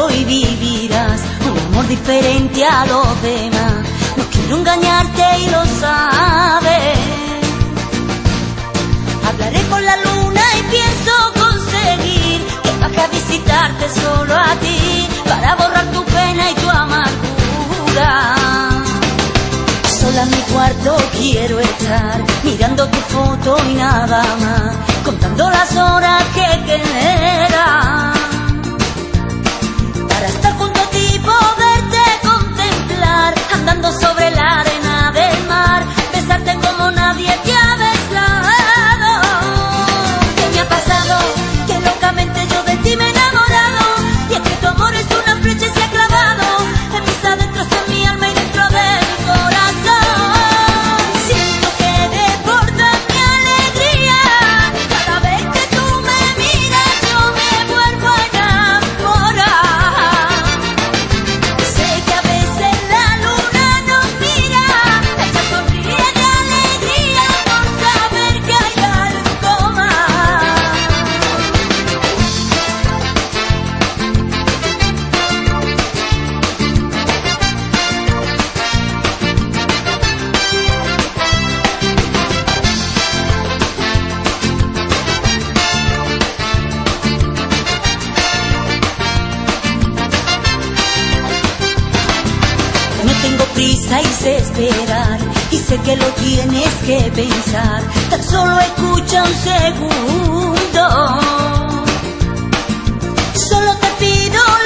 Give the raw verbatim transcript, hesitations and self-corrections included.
otro y vivirás un amor diferente a los demás. No quiero engañarte y lo sabes. Hablaré con la luna y pienso conseguir que baje a visitarte solo a ti, para borrar tu pena y tu amargura. Sola en mi cuarto quiero estar, mirando tu foto y nada más, contando las horas que quedan, para estar junto a ti, poderte contemplar, andando sobre la arena del mar, besarte como nadie te ha besado. ¿Qué me ha pasado? Que locamente yo de ti me he enamorado, y es que tu amor es una flecha y se ha clavado en mis adentros, en mi alma y dentro de mi corazón. Siento que desborda mi alegría cada vez que tú me miras, yo me vuelvo a enamorar. Sé que a veces la luna nos mira, ella sonríe de alegría por saber que hay algo más. No tengo prisa y sé esperar, y sé que lo tienes que pensar, tan solo escucha un segundo. Solo te pido